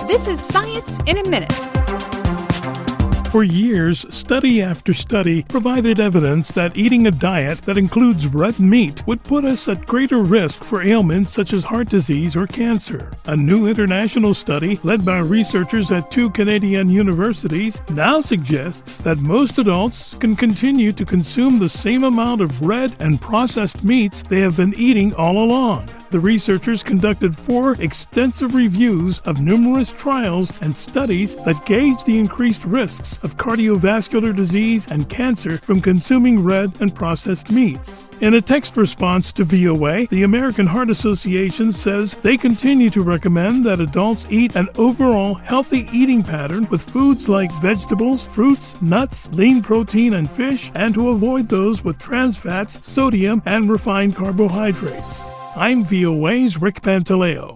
This is Science in a Minute. For years, study after study provided evidence that eating a diet that includes red meat would put us at greater risk for ailments such as heart disease or cancer. A new international study led by researchers at 2 Canadian universities now suggests that most adults can continue to consume the same amount of red and processed meats they have been eating all along. The researchers conducted 4 extensive reviews of numerous trials and studies that gauge the increased risks of cardiovascular disease and cancer from consuming red and processed meats. In a text response to VOA, the American Heart Association says they continue to recommend that adults eat an overall healthy eating pattern with foods like vegetables, fruits, nuts, lean protein, and fish, and to avoid those with trans fats, sodium, and refined carbohydrates. I'm VOA's Rick Pantaleo.